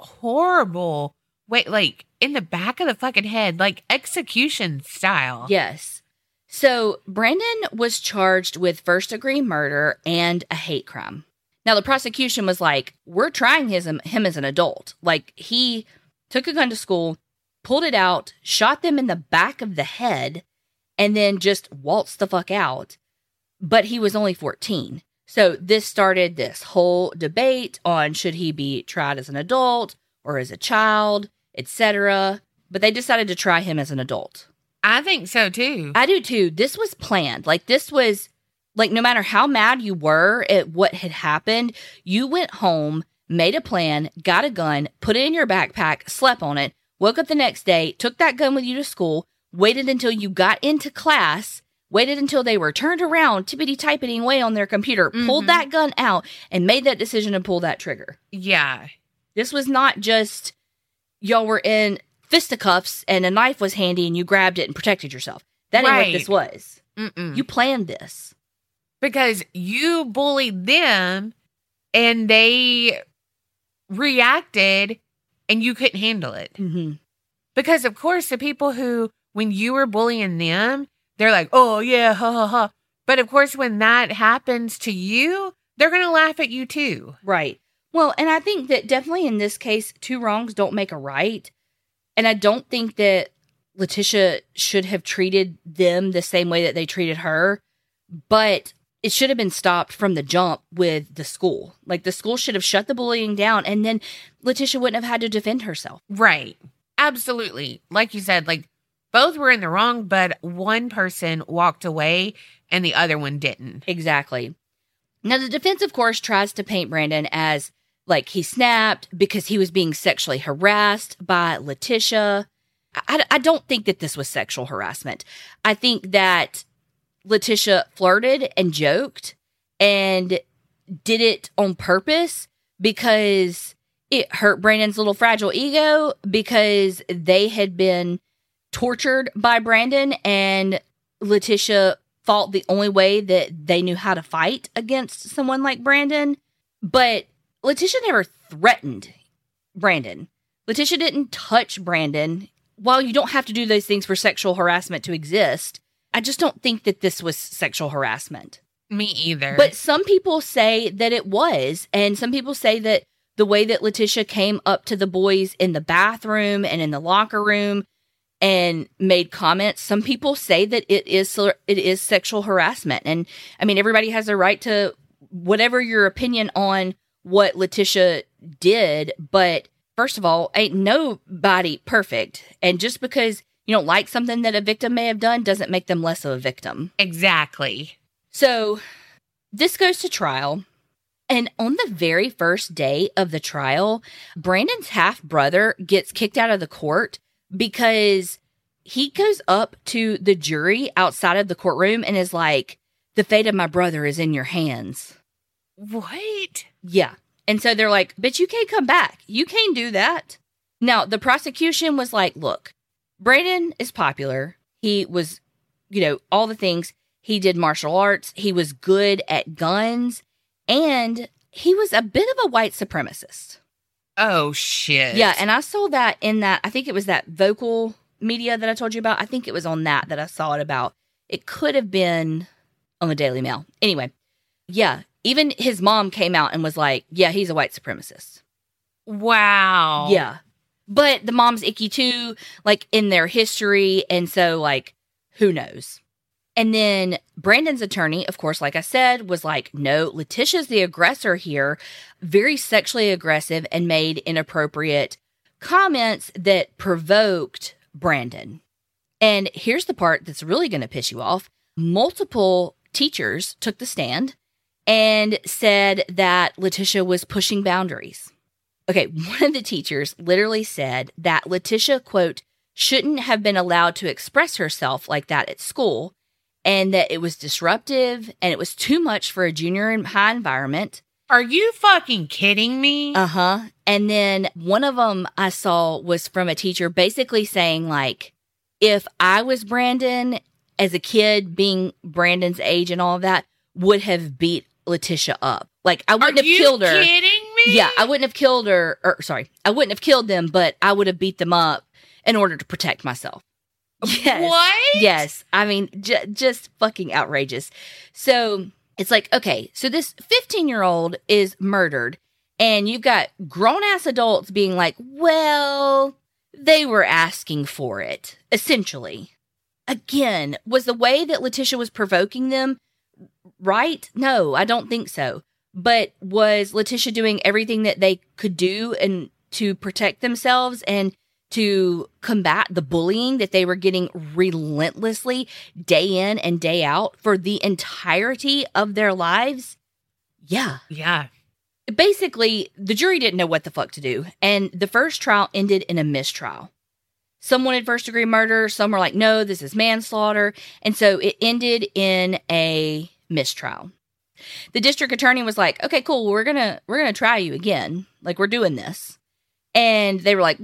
horrible, wait, like in the back of the fucking head, like execution style. Yes. So Brandon was charged with first degree murder and a hate crime. Now, the prosecution was like, we're trying his, him as an adult. Like, he took a gun to school, pulled it out, shot them in the back of the head, and then just waltzed the fuck out. But he was only fourteen. So this started this whole debate on should he be tried as an adult or as a child, et cetera. But they decided to try him as an adult. I think so too. I do too. This was planned. Like, this was, like, no matter how mad you were at what had happened, you went home, made a plan, got a gun, put it in your backpack, slept on it, woke up the next day, took that gun with you to school, waited until you got into class, waited until they were turned around, tippity-typing away on their computer, mm-hmm. pulled that gun out, and made that decision to pull that trigger. Yeah. This was not just y'all were in fisticuffs and a knife was handy and you grabbed it and protected yourself. That ain't right. what this was. Mm-mm. You planned this. Because you bullied them and they reacted and you couldn't handle it. Mm-hmm. Because, of course, the people who, when you were bullying them, they're like, oh, yeah, ha, ha, ha. But, of course, when that happens to you, they're going to laugh at you, too. Right. Well, and I think that definitely in this case, two wrongs don't make a right. And I don't think that Letitia should have treated them the same way that they treated her. But it should have been stopped from the jump with the school. Like, the school should have shut the bullying down, and then Letitia wouldn't have had to defend herself. Right. Absolutely. Like you said, like, both were in the wrong, but one person walked away and the other one didn't. Exactly. Now, the defense, of course, tries to paint Brandon as, like, he snapped because he was being sexually harassed by Letitia. I, I don't think that this was sexual harassment. I think that Letitia flirted and joked and did it on purpose because it hurt Brandon's little fragile ego, because they had been tortured by Brandon, and Letitia thought the only way that they knew how to fight against someone like Brandon. But Letitia never threatened Brandon. Letitia didn't touch Brandon. While you don't have to do those things for sexual harassment to exist, I just don't think that this was sexual harassment. Me either. But some people say that it was, and some people say that the way that Letitia came up to the boys in the bathroom and in the locker room and made comments, some people say that it is it is sexual harassment. And I mean, everybody has a right to whatever your opinion on what Letitia did, but first of all, ain't nobody perfect. And just because you don't like something that a victim may have done doesn't make them less of a victim. Exactly. So this goes to trial. And on the very first day of the trial, Brandon's half-brother gets kicked out of the court because he goes up to the jury outside of the courtroom and is like, the fate of my brother is in your hands. What? Yeah. And so they're like, but you can't come back. You can't do that. Now, the prosecution was like, look, Brandon is popular. He was, you know, all the things. He did martial arts. He was good at guns. And he was a bit of a white supremacist. Oh, shit. Yeah, and I saw that in that, I think it was that vocal media that I told you about. I think it was on that that I saw it about. It could have been on the Daily Mail. Anyway, yeah, even his mom came out and was like, yeah, he's a white supremacist. Wow. Yeah. But the mom's icky too, like in their history. And so, like, who knows? And then Brandon's attorney, of course, like I said, was like, no, Letitia's the aggressor here, very sexually aggressive, and made inappropriate comments that provoked Brandon. And here's the part that's really going to piss you off. Multiple teachers took the stand and said that Letitia was pushing boundaries. Okay, one of the teachers literally said that Letitia, quote, shouldn't have been allowed to express herself like that at school, and that it was disruptive and it was too much for a junior and high environment. Are you fucking kidding me? Uh-huh. And then one of them I saw was from a teacher basically saying, like, if I was Brandon as a kid, being Brandon's age and all of that, would have beat Letitia up. Like, I wouldn't Are have killed her. Are you kidding me? Yeah, I wouldn't have killed her. Or, sorry, I wouldn't have killed them, but I would have beat them up in order to protect myself. Yes. What? Yes. I mean, j- just fucking outrageous. So it's like, okay, so this fifteen-year-old is murdered, and you've got grown-ass adults being like, well, they were asking for it, essentially. Again, was the way that Letitia was provoking them right? No, I don't think so. But was Letitia doing everything that they could do and to protect themselves? And to combat the bullying that they were getting relentlessly day in and day out for the entirety of their lives. Yeah. Yeah. Basically, the jury didn't know what the fuck to do, and the first trial ended in a mistrial. Some wanted first-degree murder, some were like, no, this is manslaughter, and so it ended in a mistrial. The district attorney was like, okay, cool, we're gonna we're gonna try you again. Like, we're doing this. And they were like,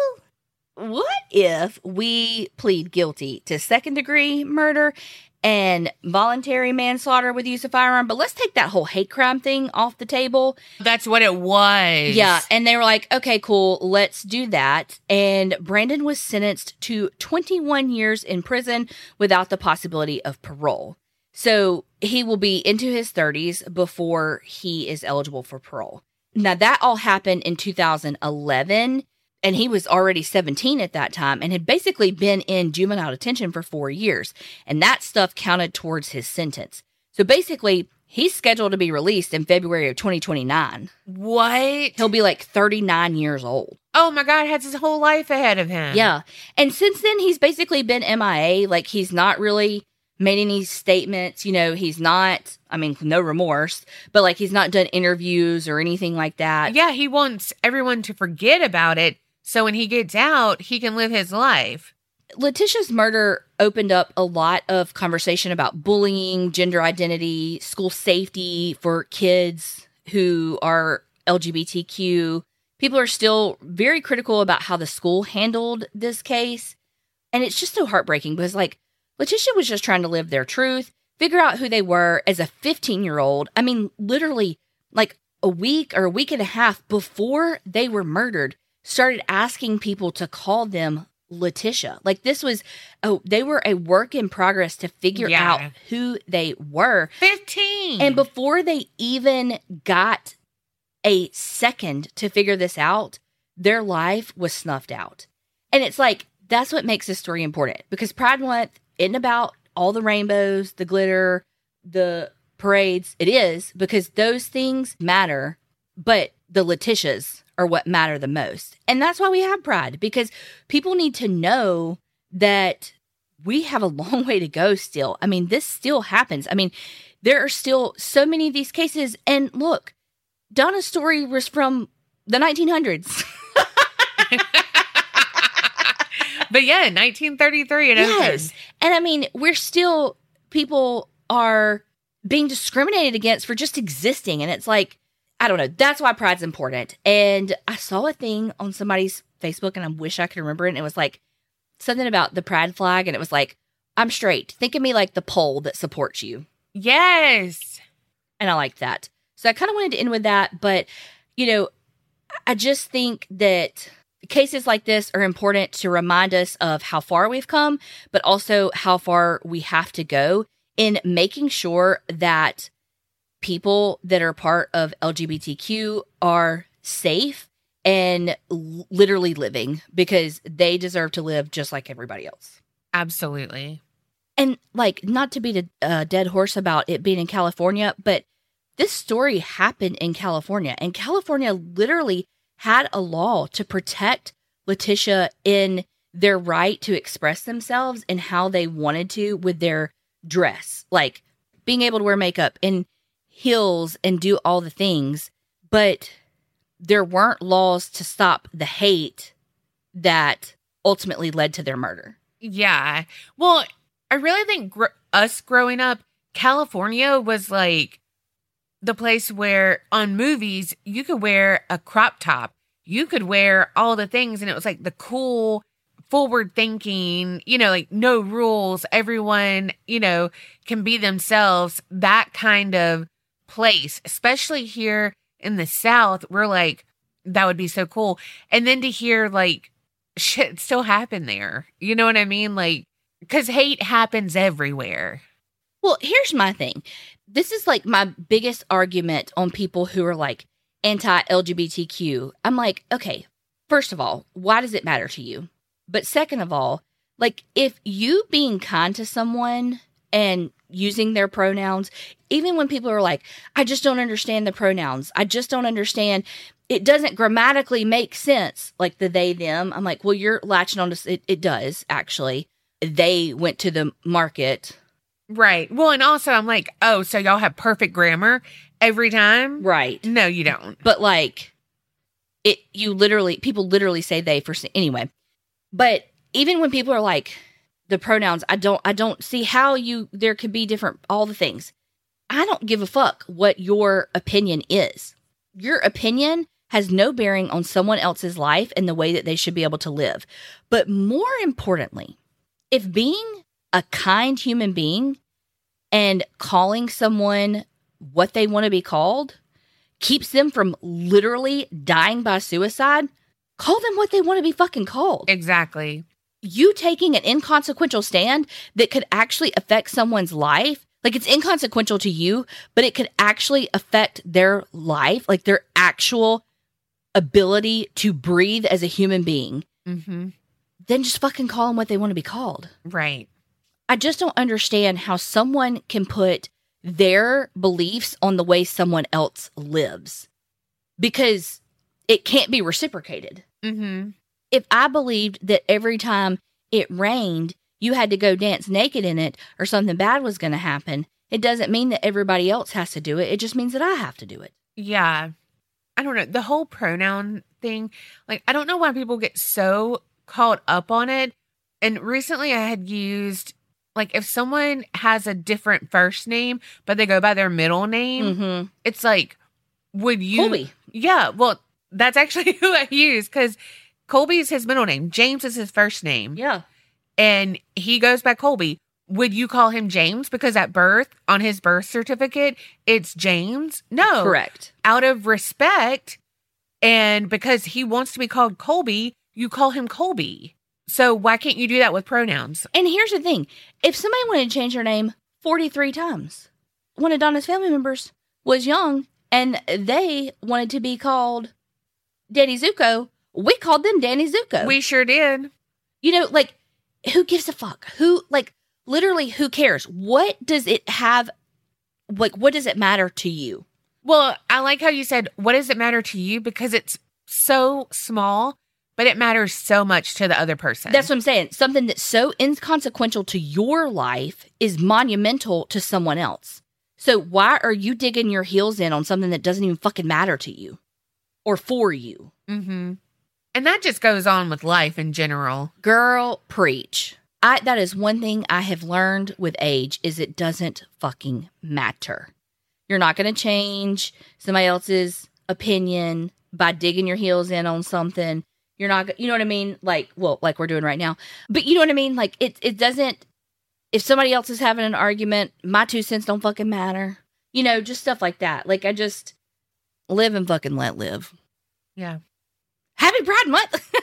well, what if we plead guilty to second-degree murder and voluntary manslaughter with use of firearm, but let's take that whole hate crime thing off the table. That's what it was. Yeah, and they were like, okay, cool, let's do that. And Brandon was sentenced to twenty-one years in prison without the possibility of parole. So he will be into his thirties before he is eligible for parole. Now, that all happened in two thousand eleven. And he was already seventeen at that time and had basically been in juvenile detention for four years. And that stuff counted towards his sentence. So basically, he's scheduled to be released in February of twenty twenty-nine. What? He'll be like thirty-nine years old. Oh my God, has his whole life ahead of him. Yeah. And since then, he's basically been M I A. Like, he's not really made any statements. You know, he's not, I mean, no remorse, but like, he's not done interviews or anything like that. Yeah, he wants everyone to forget about it. So when he gets out, he can live his life. Letitia's murder opened up a lot of conversation about bullying, gender identity, school safety for kids who are L G B T Q. People are still very critical about how the school handled this case. And it's just so heartbreaking because, like, Letitia was just trying to live their truth, figure out who they were as a fifteen-year-old. I mean, literally, like, a week or a week and a half before they were murdered, started asking people to call them Letitia. Like, this was, oh, they were a work in progress to figure Yeah. out who they were. fifteen. And before they even got a second to figure this out, their life was snuffed out. And it's like, that's what makes this story important. Because Pride Month isn't about all the rainbows, the glitter, the parades. It is, because those things matter, but the Letitias are what matter the most. And that's why we have Pride, because people need to know that we have a long way to go still. I mean, this still happens. I mean, there are still so many of these cases. And look, Donna's story was from the nineteen hundreds. But yeah, nineteen thirty-three it Yes. opened. And I mean, we're still, people are being discriminated against for just existing. And it's like, I don't know. That's why Pride's important. And I saw a thing on somebody's Facebook, and I wish I could remember it. And it was like something about the Pride flag. And it was like, I'm straight. Think of me like the pole that supports you. Yes. And I liked that. So I kind of wanted to end with that. But, you know, I just think that cases like this are important to remind us of how far we've come, but also how far we have to go in making sure that people that are part of L G B T Q are safe and l- literally living, because they deserve to live just like everybody else. Absolutely. And like, not to beat a uh, dead horse about it being in California, but this story happened in California, and California literally had a law to protect Letitia in their right to express themselves and how they wanted to with their dress, like being able to wear makeup and heels and do all the things. But there weren't laws to stop the hate that ultimately led to their murder. Yeah. Well, I really think gr- us growing up, California was like the place where on movies you could wear a crop top. You could wear all the things, and it was like the cool, forward thinking, you know, like no rules. Everyone, you know, can be themselves. That kind of place, especially here in the South, we're like, that would be so cool. And then to hear like shit still happen there. You know what I mean? Like, because hate happens everywhere. Well, here's my thing. This is like my biggest argument on people who are like anti-L G B T Q. I'm like, okay, first of all, why does it matter to you? But second of all, like, if you being kind to someone and using their pronouns, even when people are like, I just don't understand the pronouns, I just don't understand. it doesn't grammatically make sense, like the they, them. I'm like, well, you're latching on to, it, it does, actually. They went to the market. Right. Well, and also I'm like, oh, so y'all have perfect grammar every time? Right. No, you don't. But like, it, you literally, people literally say they for, anyway. But even when people are like, the pronouns, I don't, I don't see how you, there could be different, all the things. I don't give a fuck what your opinion is. Your opinion has no bearing on someone else's life and the way that they should be able to live. But more importantly, if being a kind human being and calling someone what they want to be called keeps them from literally dying by suicide, call them what they want to be fucking called. Exactly. You taking an inconsequential stand that could actually affect someone's life, like it's inconsequential to you, but it could actually affect their life, like their actual ability to breathe as a human being, mm-hmm. then just fucking call them what they want to be called. Right. I just don't understand how someone can put their beliefs on the way someone else lives, because it can't be reciprocated. Mm-hmm. If I believed that every time it rained, you had to go dance naked in it or something bad was going to happen, it doesn't mean that everybody else has to do it. It just means that I have to do it. Yeah. I don't know. The whole pronoun thing, like, I don't know why people get so caught up on it. And recently I had used, like, if someone has a different first name, but they go by their middle name, Mm-hmm. it's like, would you? Colby. Yeah. Well, that's actually who I use, because Colby is his middle name. James is his first name. Yeah. And he goes by Colby. Would you call him James? Because at birth, on his birth certificate, it's James? No. Correct. Out of respect, and because he wants to be called Colby, you call him Colby. So why can't you do that with pronouns? And here's the thing. If somebody wanted to change their name forty-three times, one of Donna's family members was young and they wanted to be called Danny Zuko, we called them Danny Zuko. We sure did. You know, like, who gives a fuck? Who, like, literally, who cares? What does it have, like, what does it matter to you? Well, I like how you said, what does it matter to you? Because it's so small, but it matters so much to the other person. That's what I'm saying. Something that's so inconsequential to your life is monumental to someone else. So why are you digging your heels in on something that doesn't even fucking matter to you or for you? Mm-hmm. And that just goes on with life in general. Girl, preach. I, that is one thing I have learned with age, is it doesn't fucking matter. You're not going to change somebody else's opinion by digging your heels in on something. You're not, you know what I mean? Like, well, like we're doing right now. But you know what I mean? Like, it, it doesn't, if somebody else is having an argument, my two cents don't fucking matter. You know, just stuff like that. Like, I just live and fucking let live. Yeah. Happy Pride Month.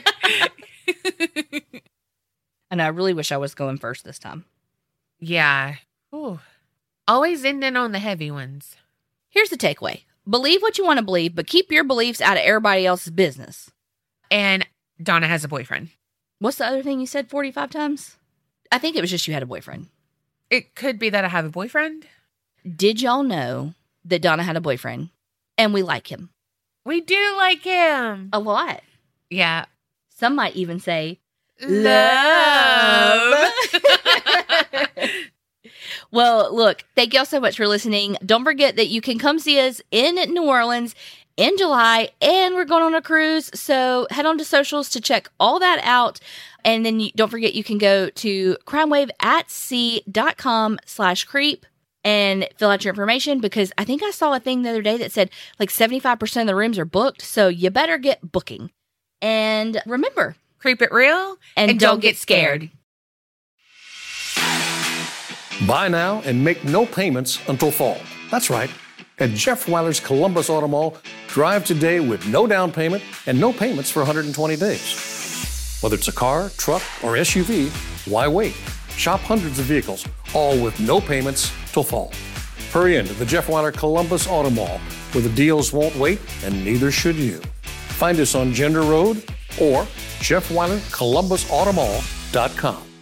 And I really wish I was going first this time. Yeah. Ooh. Always ending on the heavy ones. Here's the takeaway. Believe what you want to believe, but keep your beliefs out of everybody else's business. And Donna has a boyfriend. What's the other thing you said forty-five times? I think it was just you had a boyfriend. It could be that I have a boyfriend. Did y'all know that Donna had a boyfriend? And we like him. We do like him. A lot. Yeah. Some might even say, love. Well, look, thank y'all so much for listening. Don't forget that you can come see us in New Orleans in July, and we're going on a cruise. So head on to socials to check all that out. And then you, don't forget you can go to crimewaveatsea.com slash creep and fill out your information, because I think I saw a thing the other day that said like seventy-five percent of the rooms are booked. So you better get booking. And remember, creep it real and, and don't, don't get scared. Buy now and make no payments until fall. That's right. At Jeff Weiler's Columbus Auto Mall, drive today with no down payment and no payments for one hundred twenty days. Whether it's a car, truck, or S U V, why wait? Shop hundreds of vehicles, all with no payments till fall. Hurry into the Jeff Weiler Columbus Auto Mall, where the deals won't wait and neither should you. Find us on Gender Road or jeff weiler columbus auto mall dot com.